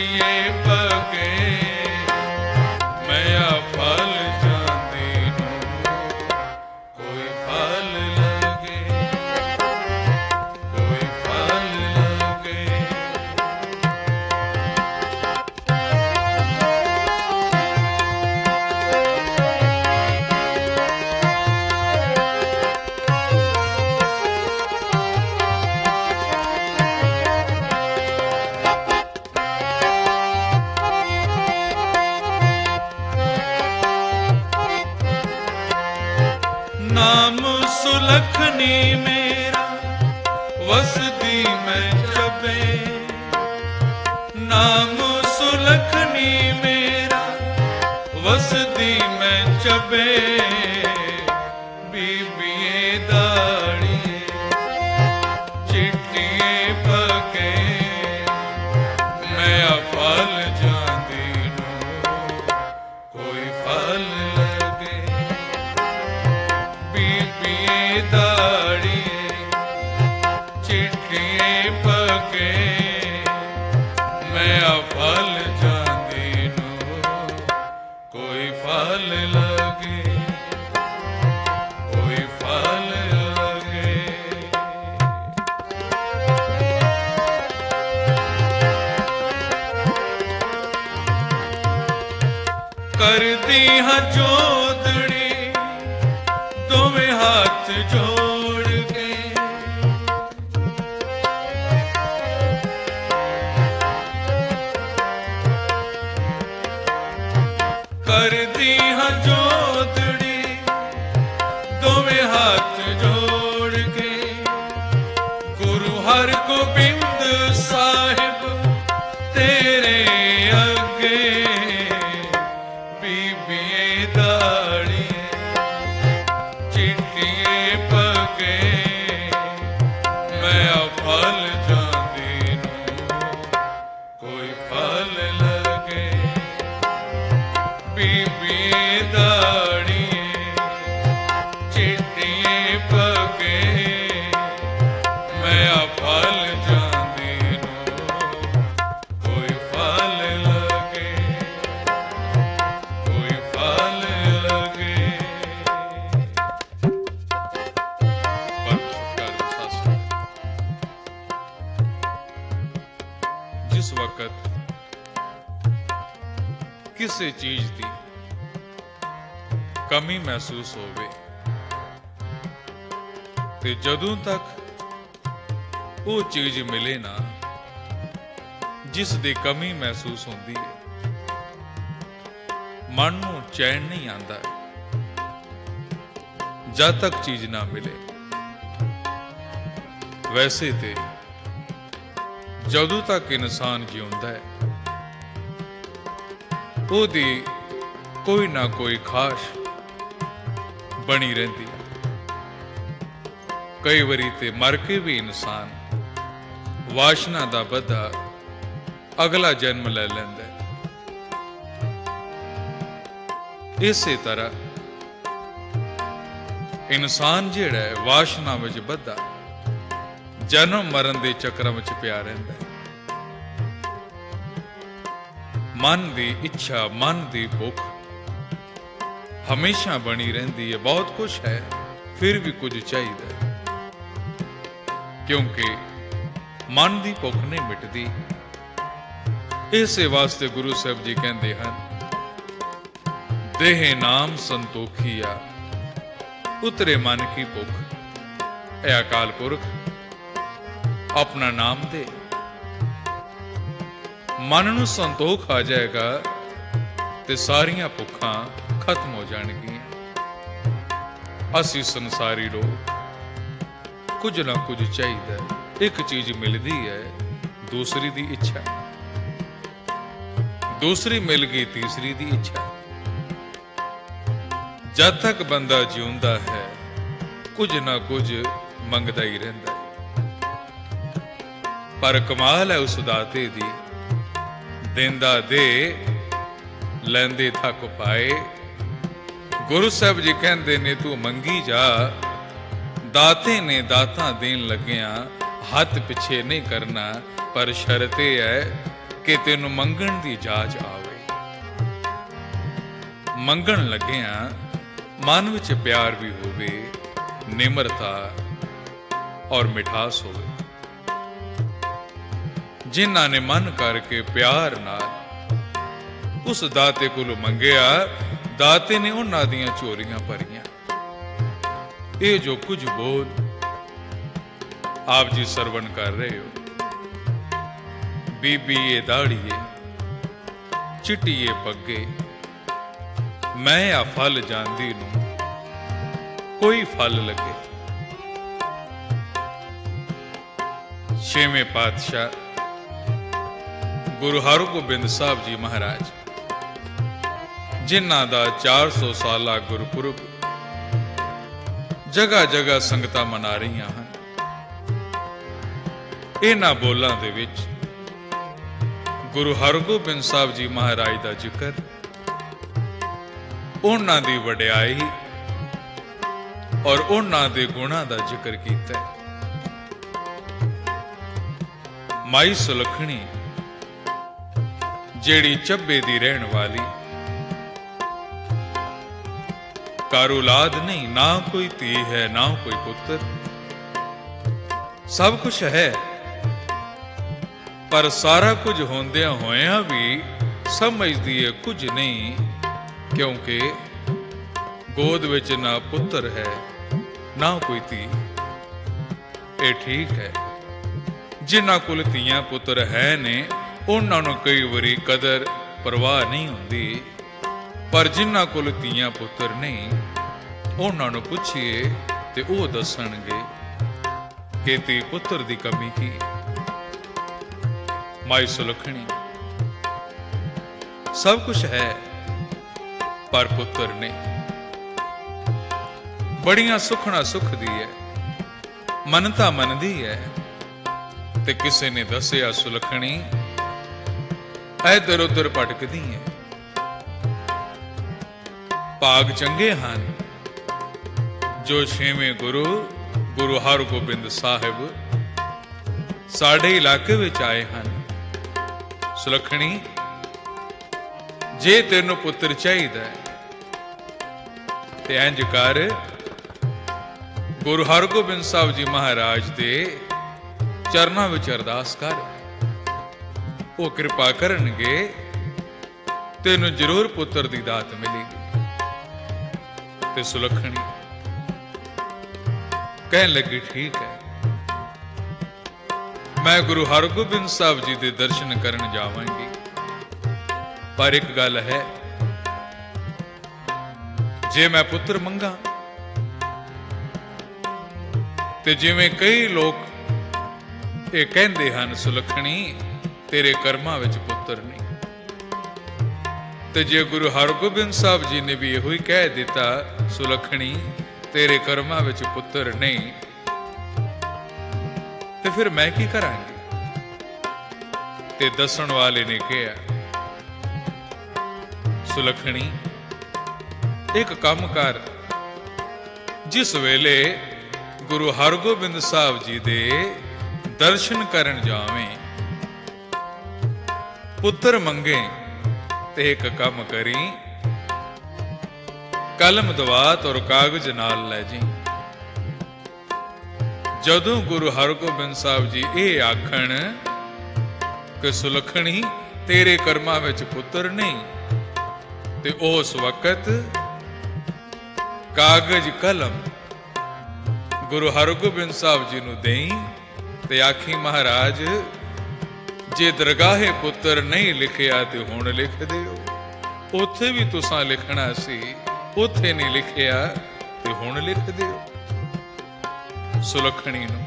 चिट्ठिए पगे मैं फल जांदी नूं कोई फल लगे, कोई फल लगे। नाम सुलखनी मेरा वसदी मैं जबे, नाम सुलखनी मेरा वसदी मैं जबे। बीबिए दाड़िए चिट्ठिए पगे मैं फल जांदी नूं कोई फल लगे। बीबिए दाड़िए चिट्ठिए पगे मैं फल जांदी नूं कोई फल लगे, कोई फल लगे। कर दी हां जोदड़ी दोवें हाथ जोड़ के, कर दी हां जोदड़ी दोवें हाथ जोड़ के। गुरु हर गोबिंद साहिब तेरे अगे बीबिए दाड़िए चिट्ठिए पगे मैं फल जांदी नूं कोई फल लगे। बीबिए दाड़िए चिट्ठिए पगे मैं फल जांदी नूं कोई फल लगे, कोई फल लगे। जिस वक्त किसी चीज की कमी महसूस होवे ते जदों तक वो चीज मिले ना जिस दी कमी महसूस होंदी है मन नूं चैन नहीं आंदा जद तक चीज ना मिले। वैसे ते जदों तक इंसान जिउंदा है ओदी कोई ना कोई खाश बनी रहती है। कई बारी ते मर के भी इंसान वासना दा बधा अगला जन्म ले लैंदा है। इसे तरह इंसान जिहड़ा है वासना विच बधा जन्म मरण दे चक्कर विच पिया रहिंदा है। मन दी इच्छा मन दी भुख हमेशा बनी रहती है। बहुत कुछ है फिर भी कुछ चाहिए, क्योंकि मन दी भुख नहीं मिटदी। इसे वास्ते गुरु साहब जी कहते हैं देह नाम संतोखिया उतरे मन की भुख। ए अकाल पुरख अपना नाम दे मन नूं संतोख आ जाएगा ते सारियां भुखां खत्म हो जाणगियां। असी संसारी लोग कुछ ना कुछ चाहिए, एक चीज मिलती है दूसरी दी इच्छा, दूसरी मिल गई तीसरी दी इच्छा। जद तक बंदा जिउंदा है कुछ ना कुछ मंगदा ही रहिंदा है। पर कमाल है उस दाते दी देंदा दे लैंदे थक पाए। गुरु साहब जी कहंदे ने तू मंगी जा दाते ने दाता देन लग्या हाथ पिछे नहीं करना। पर शर्त है ਕਿ ਤੈਨੂੰ ਮੰਗਣ ਦੀ ਜਾਚ ਆਵੇ। ਮੰਗਣ ਲੱਗਿਆਂ ਮਨ ਵਿੱਚ ਪਿਆਰ ਵੀ ਹੋਵੇ, ਨਿਮਰਤਾ ਔਰ ਮਿਠਾਸ ਹੋਵੇ। ਜਿਨ੍ਹਾਂ ਨੇ ਮਨ ਕਰਕੇ ਪਿਆਰ ਨਾਲ ਉਸ ਦਾਤੇ ਕੋਲੋਂ ਮੰਗਿਆ, ਦਾਤੇ ਨੇ ਉਹਨਾਂ ਦੀਆਂ ਝੋਲੀਆਂ ਭਰੀਆਂ। ਇਹ ਜੋ ਕੁਝ ਬੋਲ ਆਪ ਜੀ ਸਰਵਣ ਕਰ ਰਹੇ ਹੋ, ਬੀਬੀਏ ਦਾੜੀਏ, ਚਿੱਟੀਏ ਪੱਗੇ, ਮੈਂ ਆ ਫਲ ਜਾਂਦੀ ਨੂੰ ਕੋਈ ਫਲ ਲੱਗੇ। ਛੇਵੇਂ ਪਾਤਸ਼ਾਹ ਗੁਰੂ ਹਰਗੋਬਿੰਦ ਸਾਹਿਬ ਜੀ ਮਹਾਰਾਜ, ਜਿਨ੍ਹਾਂ ਦਾ 400 ਸਾਲਾ ਗੁਰਪੁਰਬ ਜਗ੍ਹਾ ਜਗ੍ਹਾ ਸੰਗਤਾਂ ਮਨਾ ਰਹੀਆਂ ਹਨ, ਇਹਨਾਂ ਬੋਲਾਂ ਦੇ ਵਿੱਚ ਗੁਰੂ ਹਰਗੋਬਿੰਦ ਸਾਹਿਬ ਜੀ ਮਹਾਰਾਜ ਦਾ ਜ਼ਿਕਰ, ਉਹਨਾਂ ਦੀ ਵਡਿਆਈ ਔਰ ਉਹਨਾਂ ਦੇ ਗੁਣਾਂ ਦਾ ਜ਼ਿਕਰ ਕੀਤਾ ਹੈ। ਮਾਈ ਸੁਲੱਖਣੀ ਜਿਹੜੀ ਚੱਬੇ ਦੀ ਰਹਿਣ ਵਾਲੀ, ਘਰ ਔਲਾਦ ਨਹੀਂ, ਨਾ ਕੋਈ ਧੀ ਹੈ ਨਾ ਕੋਈ ਪੁੱਤਰ, ਸਭ ਕੁਝ ਹੈ, ਪਰ ਸਾਰਾ ਕੁਝ ਹੁੰਦਿਆਂ ਹੋਇਆਂ ਵੀ ਸਮਝਦੀ ਹੈ ਕੁਝ ਨਹੀਂ, ਕਿਉਂਕਿ ਗੋਦ ਵਿੱਚ ਨਾ ਪੁੱਤਰ ਹੈ ਨਾ ਕੋਈ ਧੀ। ਇਹ ਠੀਕ ਹੈ, ਜਿਨ੍ਹਾਂ ਕੋਲ ਧੀਆਂ ਪੁੱਤਰ ਹੈ ਨੇ ਉਹਨਾਂ ਨੂੰ ਕਈ ਵਾਰੀ ਕਦਰ ਪਰਵਾਹ ਨਹੀਂ ਹੁੰਦੀ, ਪਰ ਜਿਨ੍ਹਾਂ ਕੋਲ ਧੀਆਂ ਪੁੱਤਰ ਨਹੀਂ ਉਹਨਾਂ ਨੂੰ ਪੁੱਛੀਏ ਤੇ ਉਹ ਦੱਸਣਗੇ ਕਿ ਧੀ ਪੁੱਤਰ ਦੀ ਕਮੀ ਕੀ। ਮਾਈ ਸੁਲੱਖਣੀ ਸਭ ਕੁਝ ਹੈ ਪਰ ਪੁੱਤਰ ਨਹੀਂ। ਬੜੀਆਂ ਸੁਖਣਾ ਸੁਖਦੀ ਹੈ, ਮੰਨਤਾ ਮੰਨਦੀ ਹੈ, ਤੇ ਕਿਸੇ ਨੇ ਦੱਸਿਆ ਸੁਲੱਖਣੀ ਇੱਧਰ ਉੱਧਰ ਭਟਕਦੀ ਹੈ। ਭਾਗ ਚੰਗੇ ਹਨ ਜੋ ਛੇਵੇਂ ਗੁਰੂ ਹਰਗੋਬਿੰਦ ਸਾਹਿਬ ਸਾਡੇ ਇਲਾਕੇ ਵਿੱਚ ਆਏ ਹਨ। ਸੁਲੱਖਣੀ, ਜੇ ਤੈਨੂੰ ਪੁੱਤਰ ਚਾਹੀਦਾ ਤੇ ਇੰਝ ਕਰ, ਗੁਰੂ ਹਰਗੋਬਿੰਦ ਸਾਹਿਬ ਜੀ ਮਹਾਰਾਜ ਦੇ ਚਰਨਾਂ ਵਿੱਚ ਅਰਦਾਸ ਕਰ, ਉਹ ਕਿਰਪਾ ਕਰਨਗੇ, ਤੈਨੂੰ ਜ਼ਰੂਰ ਪੁੱਤਰ ਦੀ ਦਾਤ ਮਿਲੇਗੀ। ਤੇ ਸੁਲੱਖਣੀ ਕਹਿਣ ਲੱਗੀ, ਠੀਕ ਹੈ, ਮੈਂ ਗੁਰੂ ਹਰਗੋਬਿੰਦ ਸਾਹਿਬ ਜੀ ਦੇ ਦਰਸ਼ਨ ਕਰਨ ਜਾਵਾਂਗੀ, ਪਰ ਇੱਕ ਗੱਲ ਹੈ, ਜੇ ਮੈਂ ਪੁੱਤਰ ਮੰਗਾ ਤੇ ਜਿਵੇਂ ਕਈ ਲੋਕ ਇਹ ਕਹਿੰਦੇ ਹਨ, ਸੁਲੱਖਣੀ ਤੇਰੇ ਕਰਮਾਂ ਵਿੱਚ ਪੁੱਤਰ ਨਹੀਂ, ਤੇ ਜੇ ਗੁਰੂ ਹਰਗੋਬਿੰਦ ਸਾਹਿਬ ਜੀ ਨੇ ਵੀ ਇਹੋ ਹੀ ਕਹਿ ਦਿੱਤਾ, ਸੁਲੱਖਣੀ ਤੇਰੇ ਕਰਮਾਂ ਵਿੱਚ ਪੁੱਤਰ ਨਹੀਂ, ਤੇ ਫਿਰ ਮੈਂ ਕੀ ਕਰਾਂਗੀ। ਤੇ ਦੱਸਣ ਵਾਲੇ ਨੇ ਕਿਹਾ, ਸੁਲੱਖਣੀ ਇੱਕ ਕੰਮ ਕਰ, ਜਿਸ ਵੇਲੇ ਗੁਰੂ ਹਰਗੋਬਿੰਦ ਸਾਹਿਬ ਜੀ ਦੇ ਦਰਸ਼ਨ ਕਰਨ ਜਾਵੇਂ, ਪੁੱਤਰ ਮੰਗੇ ਤੇ ਇੱਕ ਕੰਮ ਕਰੀ, ਕਲਮ ਦਵਾਤ ਔਰ ਕਾਗਜ਼ ਨਾਲ ਲੈ ਜੀ। ਜਦੋਂ ਗੁਰੂ ਹਰਗੋਬਿੰਦ ਸਾਹਿਬ ਜੀ ਇਹ ਆਖਣ ਕਿ ਸੁਲੱਖਣੀ ਤੇਰੇ ਕਰਮਾਂ ਵਿੱਚ ਪੁੱਤਰ ਨਹੀਂ, ਤੇ ਉਸ ਵਕਤ ਕਾਗਜ਼ ਕਲਮ ਗੁਰੂ ਹਰਗੋਬਿੰਦ ਸਾਹਿਬ ਜੀ ਨੂੰ ਦੇਈ ਤੇ ਆਖੀ, ਮਹਾਰਾਜ ਜੇ ਦਰਗਾਹੇ ਪੁੱਤਰ ਨਹੀਂ ਲਿਖਿਆ ਤੇ ਹੁਣ ਲਿਖ ਦਿਓ। ਉੱਥੇ ਵੀ ਤੁਸਾਂ ਲਿਖਣਾ ਸੀ, ਉੱਥੇ ਨਹੀਂ ਲਿਖਿਆ ਤੇ ਹੁਣ ਲਿਖ ਦਿਓ। ਸੁਲੱਖਣੀ ਨੂੰ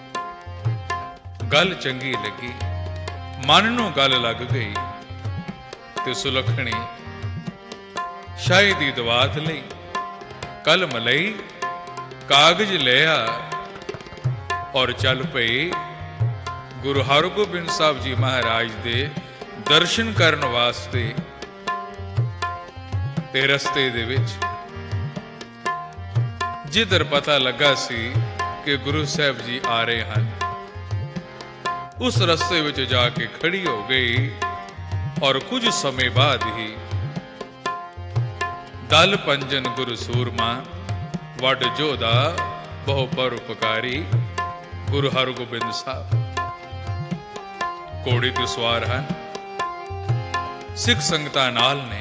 ਗੱਲ ਚੰਗੀ ਲੱਗੀ, ਮਨ ਨੂੰ ਗੱਲ ਲੱਗ ਗਈ, ਤੇ ਸੁਲੱਖਣੀ ਸ਼ਾਹੀ ਦੀ ਦਵਾਤ ਲਈ, ਕਲਮ ਲਈ, ਕਾਗਜ਼ ਲਿਆ ਔਰ ਚੱਲ ਪਈ ਗੁਰੂ ਹਰਗੋਬਿੰਦ ਸਾਹਿਬ ਜੀ ਮਹਾਰਾਜ ਦੇ ਦਰਸ਼ਨ ਕਰਨ ਵਾਸਤੇ। ਤੇ ਰਸਤੇ ਦੇ ਵਿੱਚ ਜਿੱਧਰ ਪਤਾ ਲੱਗਾ ਸੀ ਕਿ ਗੁਰੂ ਸਾਹਿਬ ਜੀ ਆ ਰਹੇ ਹਨ, उस रस्ते विच जाके खड़ी हो गई और कुछ समय बाद ही दल पंजन गुरु सूरमा वड जोधा बहु परोपकारी गुरु हरगोबिंद साहब घोड़े ते सवार हैं। सिख संगतां नाल ने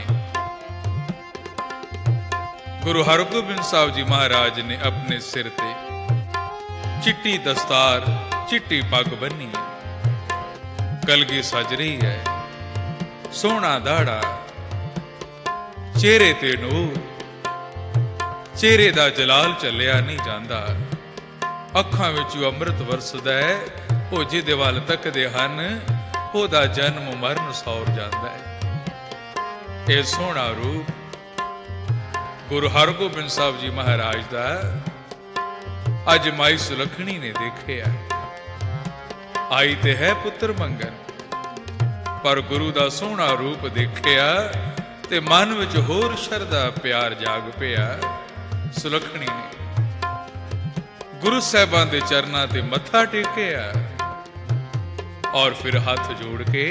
गुरु हरगोबिंद साहब जी महाराज ने अपने सिर ते चिट्टी दस्तार चिट्टी पग बन्नी है, कलगी सज रही है, सोहना दाड़ा, चेहरे ते नूर, चेहरे दा जलाल चलिया नहीं जांदा, अखां विचों अमृत वरसदा है, ओ जिहदे वल तकदे हन ओदा जन्म मरण सौर जांदा है। ये सोहना रूप गुरु हरगोबिंद साहब जी महाराज दा अज माई सुलखणी ने देखिया। आई ते है पुत्र मंगन, पर गुरु दा सोहना रूप देखिया ते मन विच होर शरदा प्यार जाग पिया। सुलखणी ने गुरु साहिबां दे चरनां ते मत्था टेकिया और फिर हाथ जोड़ के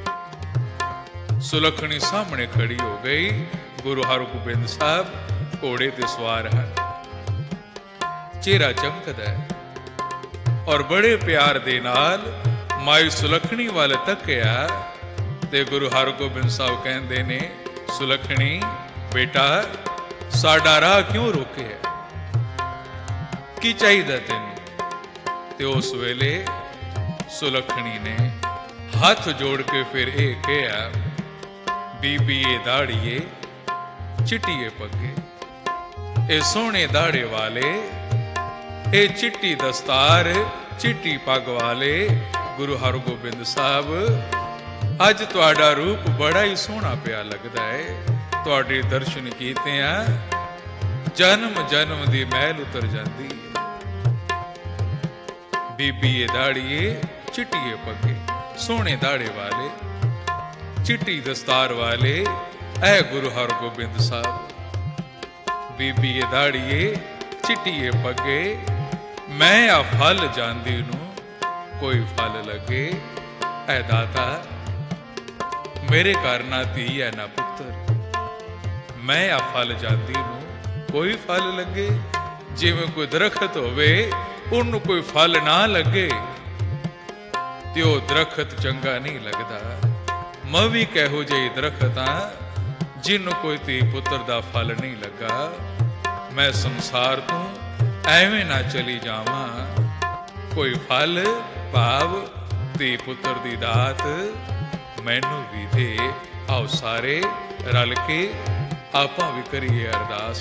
सुलखणी सामने खड़ी हो गई। गुरु हरगोबिंद साहब घोड़े ते सवार हैं, चेहरा चमकदा है और बड़े प्यार दे नाल माई सुलखणी वाल तकिया ते गुरु हरगोबिंद साहब कहंदे ने, सुलखणी बेटा साडा राह क्यों रोके है, की चाहिदा तैनूं? ते उस वेले सुलखणी ने हाथ जोड़ के फिर ये कहा, बीबीए दाड़िए चिट्टिए पगे, ए सोहने दाड़े वाले, ए चिट्टी दस्तार चिट्टी पग वाले गुरु हरगोबिंद साहब अज तुहाडा रूप बड़ा ही सोहना पिया लगदा है। तुहाडे दर्शन कीते हैं जन्म जन्म दी मैल उतर जाती है। बीबीए दाड़िए चिट्टिए पगे, सोहने दाड़े वाले, चिट्टी दस्तार वाले ऐ गुरु हरगोबिंद साहब। बीबीए दाड़िए चिट्टिए पगे, मैं आ फल जांदी नूं कोई फल लगे। ऐ दाता मेरे घर ना धी है ना पुत्र, मैं आ फल जांदी नूं कोई फल लगे। जिवें कोई दरखत होवे उन्नू कोई फल ना लगे ते ओ दरखत चंगा नहीं लगदा। मैं भी कहो जिही दरखत हां जिन्नू कोई धी पुत्र दा फल नहीं लगा। मैं संसार तो एवें ना चली जावां, कोई फल भाव धी पुत्र दी दात मैनू भी दे। आओ सारे रल के आपां भी करिए अरदास।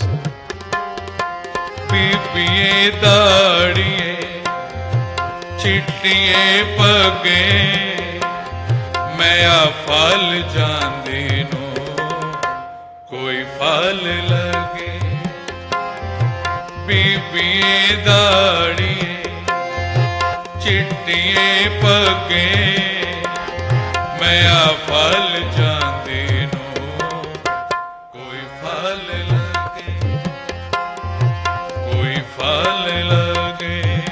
बीबीए दाड़िए चिट्टिए पगे, मैं आ फल जांदी नूं कोई फल लगे। बीबीए दाड़िए चिट्टिए पगे, मैं आ फल जांदी नूं कोई फल लगे, कोई फल लगे।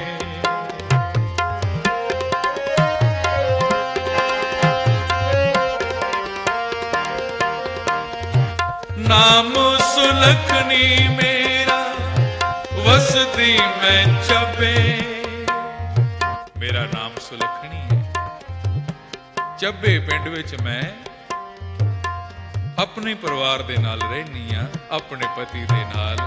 नाम सुलखनी मेरा वसदी मैं चबे, मेरा नाम सुलखनी है। चब्बे पिंड विच मैं अपने परिवार दे नाल रहनी आ, अपने पति दे नाल।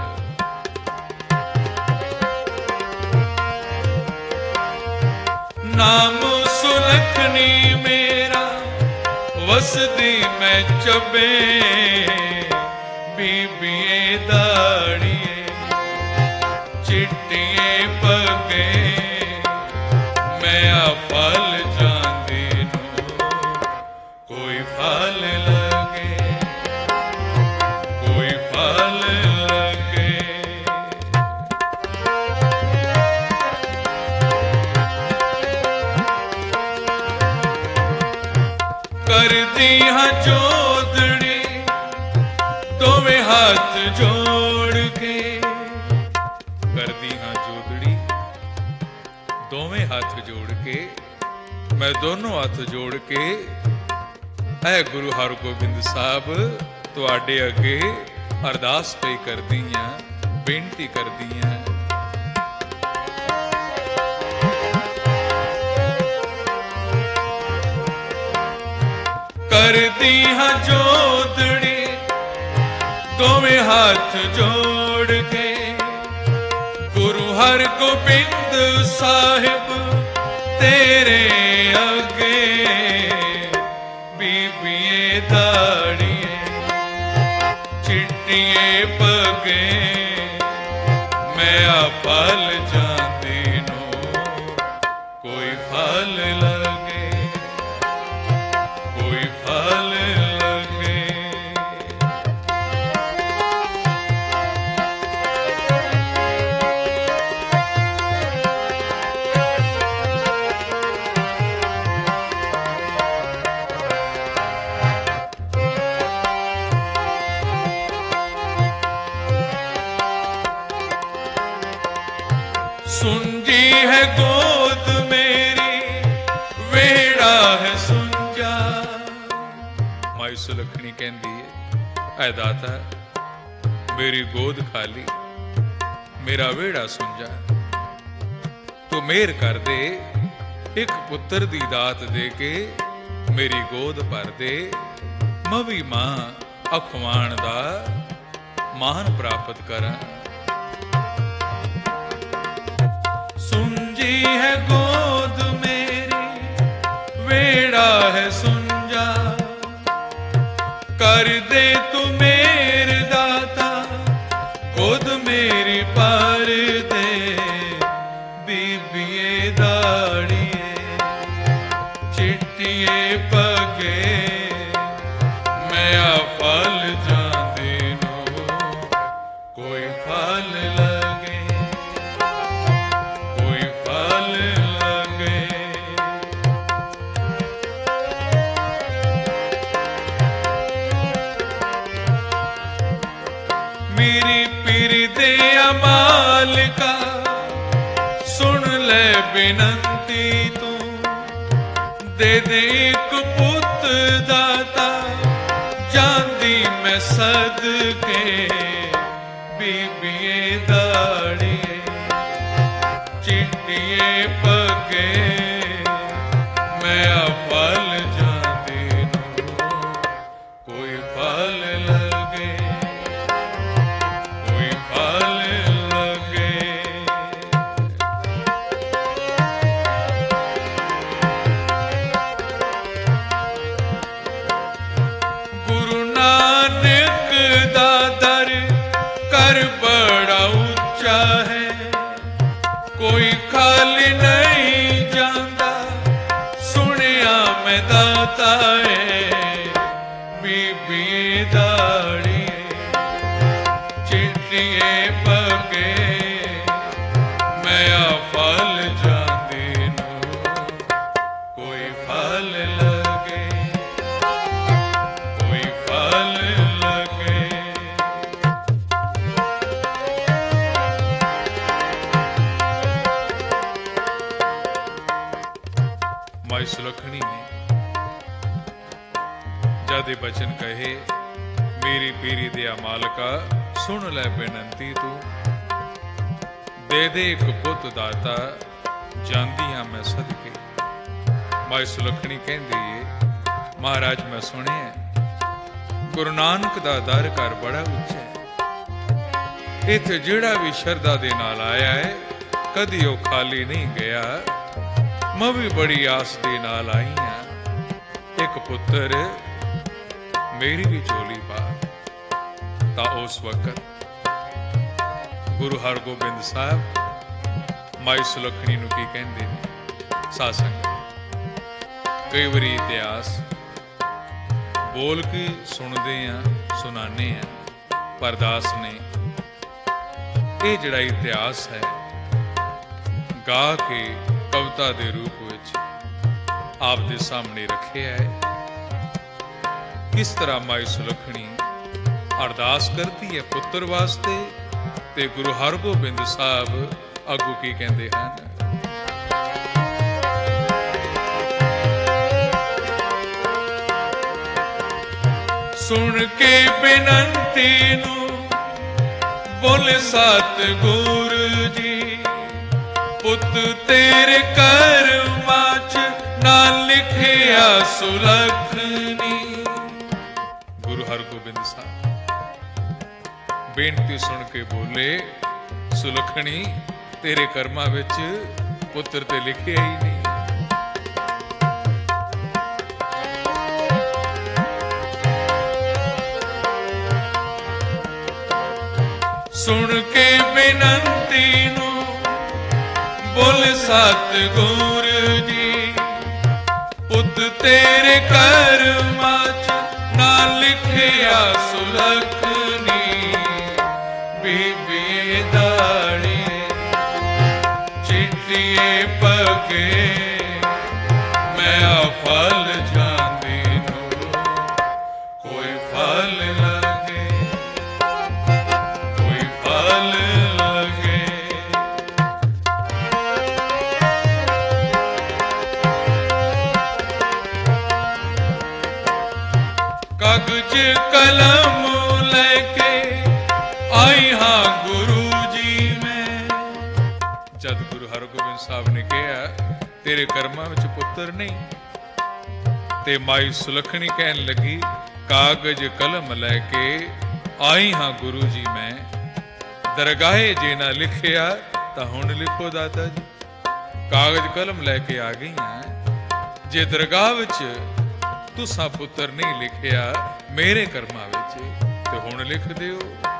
नाम सुलखनी मेरा वसदी मैं चबे, बीबीए दाड़िए चिट्टिए पगे, मैं आ फल जांदी नूं कोई फल लगे, कोई फल लगे। कर दी हां जोदड़ी दोवें हाथ जोड़ के, कर दी हां जोदड़ी दोवें हाथ जोड़ के मैं दोनों हथ जोड़ के ऐ गुरु हरगोबिंद साहब तुहाडे अगे अरदास पे करदी हां, बेनती करदी हां। करदी हां जोदड़ी दोवें हाथ जोड़ के गुरु हरगोबिंद साहिब तेरे अगे बीबिए दाड़िए चिट्टिए पगे मैं आ फल जांदी नो कोई फल लगे, कोई फल लगे। सुंजी है गोद मेरी वेड़ा है सुंजा। माई सुलखनी कहती है ऐ दाता मेरी गोद खाली मेरा वेड़ा सुंजा, तू मेहर कर दे एक पुत्र दी दात दे के मेरी गोद भर दे, मवी मां अखवाण दा मान प्राप्त करा। सुंजी है गोद मेरी वेड़ा है सुंजा, कर दे तू मेरे दाता गोद मेरी पर दे बीबिए दाड़िए चिट्टिए पगे मैं आ फल जांदी नो कोई फल लगे, कोई फल लगे। मेरी पीर दे अमाल का सुन ले बिनती तू दे दे एक पुत दाता जांदी मैं सदके बीबिए दाड़िए चिट्टिए पगे मैं आ फल जांदी नो कोई फल लगे, कोई फल लगे। गुरु नानक दा दर कर बड़ा ऊंचा है, कोई खाली नहीं जांदा सुनिया मैं दाता है बीबिए दाड़िए चिट्टिए पगे मैं आ फल जांदी नो कोई फल लगे, कोई फल लगे। माई सुलखनी ने जादे बचन कहे मेरी पीरी दिया मालका सुन ले बेनती तू दे दे एक पुत दाता जांदी हां मैं सदके। माई सुलखनी कहंदी है महाराज मैं सुनिया गुरु नानक दा दर कर बड़ा उच्चा है, इत्थे जेड़ा भी शरदा दे नाल आया है कदी ओ खाली नहीं गया, मैं भी बड़ी आस दे नाल आई हां एक पुत्र मेरी भी झोली पा। ता उस वक्त गुरु हरगोबिंद साहब माई सुलखनी नूं की कहंदे ने सासंग कई बारी इतिहास बोल के सुनते हैं सुनाने हैं, पर दास ने ये जिहड़ा इतिहास है गा के कविता के रूप विच आप दे सामने रखे है। किस तरह माई सुलखनी अरदास करती है पुत्र वास्ते ते गुरु हरगोबिंद साहब अगू की कहते हैं। सुन के बेनंती नू बोले सतगुरु जी, पुत तेरे कर्मां च ना लिखिया सुलखनी। गुरु हरगोबिंद साहब बेनती सुन के बोले, सुलखनी तेरे कर्मां विच पुत्र ते लिखिया ही नहीं। सुन के बेनंती नू बोल सतगुरु जी, पुत तेरे कर्मां च ना लिखिया सुलखनी। बीबी दाड़िए चिट्टिए पगे मैं फल जांदी नू कोई फल लगे, कोई फल लगे। कागज कलम लेके आई हाँ गुरु जी में। जद गुरु हरगोबिंद साहब ने कहा तेरे कर्मां विच पुत्र नहीं, ते माई सुलखनी कहन लगी कागज कलम लेके आई हाँ गुरु जी मैं। दरगाहे जे ना लिखिया तां हुण लिखो दाता जी। कागज कलम लेके आ गई हैं, जे दरगाह विच तुसां पुत्र नहीं लिखिया मेरे कर्मां विच ते हुण लिख दिओ।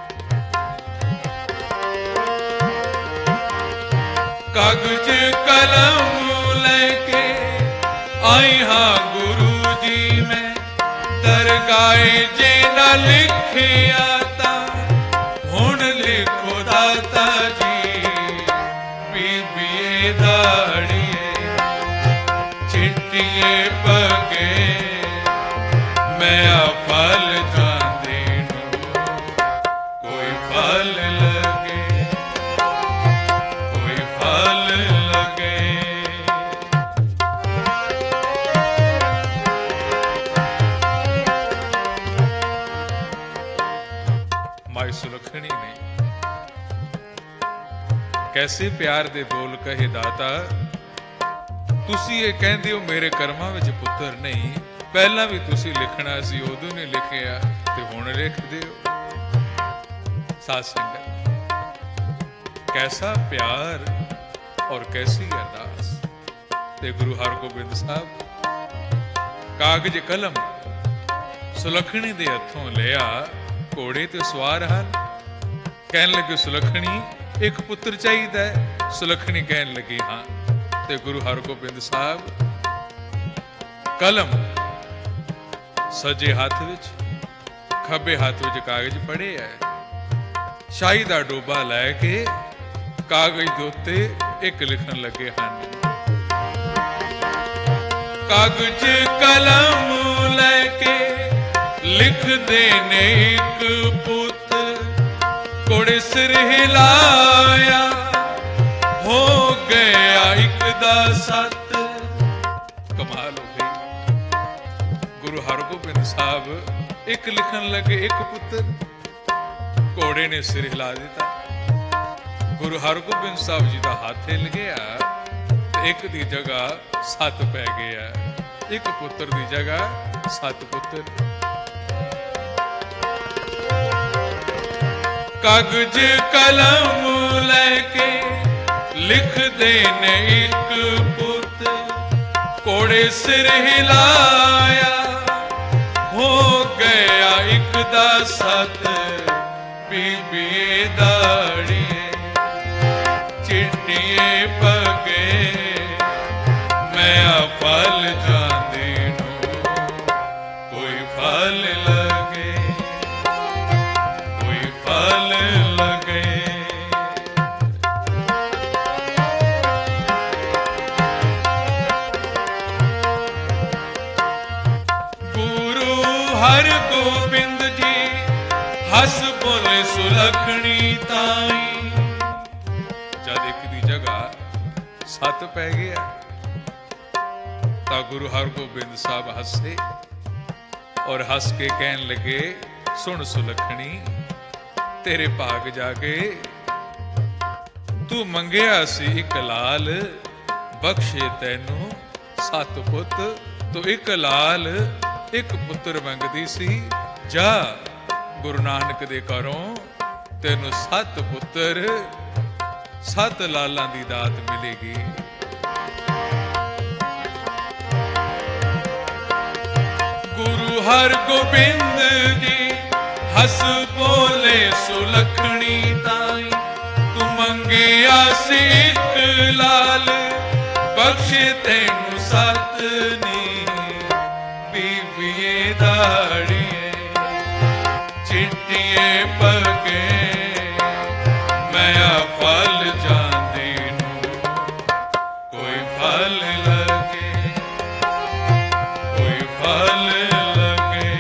कागज कलम लेके आई हाँ गुरु जी मैं। दरगाहे जे ना लिखिया तां हुण लिखो दाता जी। बीबीए दाड़िए चिट्टिए पगे मैं फल जांदी नू कोई फल लगे, कोई फल लगे। माई सुलखनी ने कैसे प्यार दे बोल कहे दाता, तुसी ये कहंदे हो मेरे कर्मां विच पुत्र नहीं, पहला भी तुसी लिखना सी उदों नहीं लिखिया ते हुण लिख दिओ। साध संगत कैसा प्यार और कैसी अरदास। ते गुरु हरगोबिंद साहब कागज कलम सुलखनी दे हथों लिया, घोड़े ते सवार हन। कहन लगे सुलखनी एक पुत्र चाहिदा है। सुलखनी कहन लगी हाँ। ते गुरु हरगोबिंद साहब कलम सजे हाथ विच खब्बे हाथ विच कागज फड़े है। शाही दा डोबा लैके कागज दे उत्ते एक लिखन लगे हन। कागज कलम लेके लिख देने एक पुत, कोड़े सिर हिलाया हो गया एक दा सत। कमाल हो गई। गुरु हरगोबिंद साहब एक लिखन लगे एक पुत्र, घोड़े ने सिर हिला दिता। गुरु हरगोबिंद साहब जी का हाथ हिल गया, एक दी जगह सत पै गया। एक पुत्र दी जगह सत पुत्र। कागज कलम लेके लिख देने एक पुत, घोड़े सिर हिलाया हो गया एक दा सत। बीबी दाड़िए चिट्टिए पगे मैं फल जांदी नू कोई फल लगे, कोई फल लगे। हरगोबिंद जी हस बोले सुलखनी ताई। जद एक दी जगह सत पै गया ता गुरु हरगोबिंद साहब हसे और हस के कहन लगे, सुन सुलखणी, तेरे भाग जागे। तू मंगिया सी एक लाल, बख्शे तैनू 7 पुत। तो एक लाल एक पुत्र मंगदी सी। जा गुरु नानक दे घरों तैनू 7 पुत्र 7 लालां दी दात मिलेगी। गुरु हर गोबिंद जी हस बोले, सुलखणी ताई तू मंगिया सी एक लाल, बख्शे तैनू 7 नी। बीबिए दाड़िए चिट्टिए पगे, मैं फल जांदी नू कोई फल लगे, कोई फल लगे।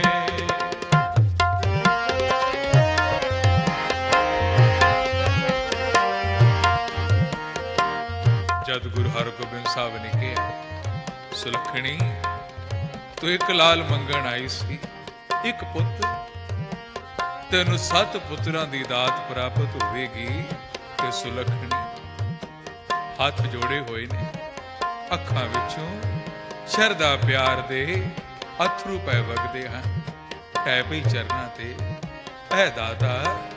जद गुरु हरगोबिंद साहब ने कहा, सुलखणी तू एक लाल मंगण आई सी, एक पुत, तेनू 7 पुत्रां दी दात प्राप्त होवेगी। ते सुलखणी हथ जोड़े होए ने, अखां विचों शरदा प्यार दे अथरू पै वगदे हैं। है पई चरना ते, ऐ दाता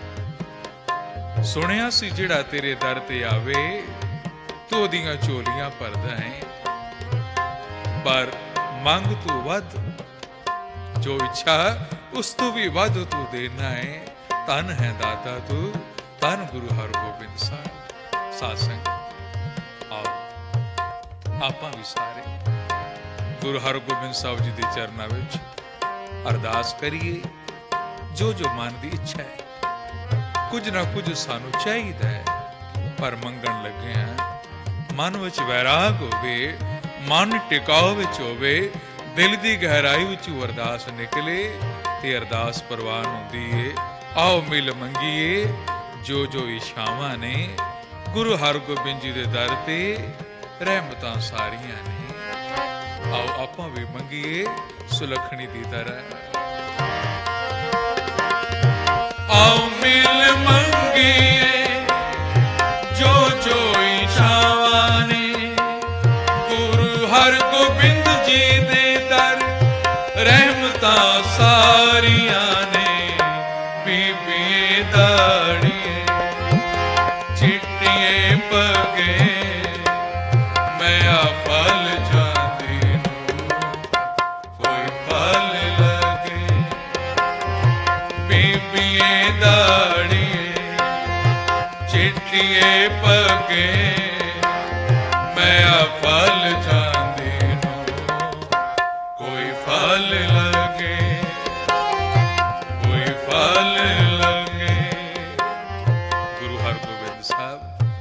सुनिया सी जिहड़ा तेरे दर ते आवे, तू ओदियां झोलियां भरदा है, पर मंग तू वध, जो इच्छा उस तू भी वध तू देना है। धन है दाता तू, धन गुरु हरगोबिंद साहब। सासंग आओ आपां भी सारे गुरु हरगोबिंद साहब जी दे चरनां विच अरदास करिए। जो जो मन दी इच्छा है, कुछ ना कुछ सानू चाहिदा है, पर मंगण लगे हैं मन विच वैराग होवे, मन टिकाव विच होवे, दिल दी गहराई विच अरदास निकले ते अरदास प्रवान हुंदी है। आओ मिल मंगीए जो जो इच्छावां ने, गुरु हरगोबिंद जी दे दर ते रहमतां सारियां ने। आओ आपां भी मंगीए सुलखणी दी तरह। आओ मिल मंगीए जो जो इच्छावां ने, गुरु हरगोबिंद जी दे दर रहमतां सारियां ने। बीबिए दाड़िए चिट्टिए पगे, मैं फल जांदी नू कोई फल लगे। बीबिए दाड़िए चिट्टिए पगे, मैं फल जांदी नू कोई फल लगे, कोई फल लगे। गुरु हरगोबिंद साहब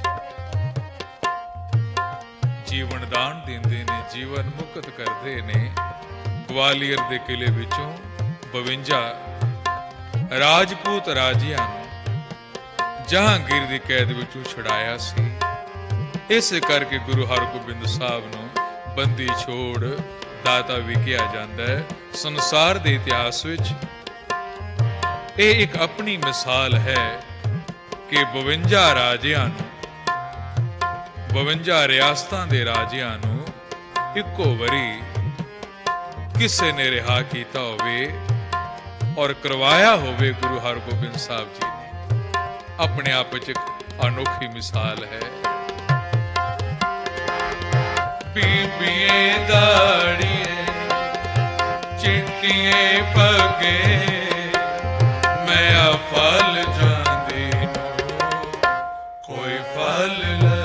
जीवन दान देंदे ने, जीवन मुक्त करते ने। ग्वालियर दे किले विचों 52 राजपूत राजियां नूं जहांगीर दी कैद विचों छुड़ाया सी। इस करके गुरु हरगोबिंद साहब नूं बंदी छोड़ दाता भी कहा जाता है। संसार के इतिहास विच ਇਹ ਇੱਕ अपनी मिसाल है कि 52 राजियां नूं 52 रियासतां दे राजियां नूं इक्को वारी किसे ने रिहा कीता होवे और करवाया होवे। गुरु हरगोबिंद साहब जी ने अपने आप च अनोखी मिसाल है। बीबिए दाड़िए चिट्टिए पगे, मैं फल जांदी नू कोई फल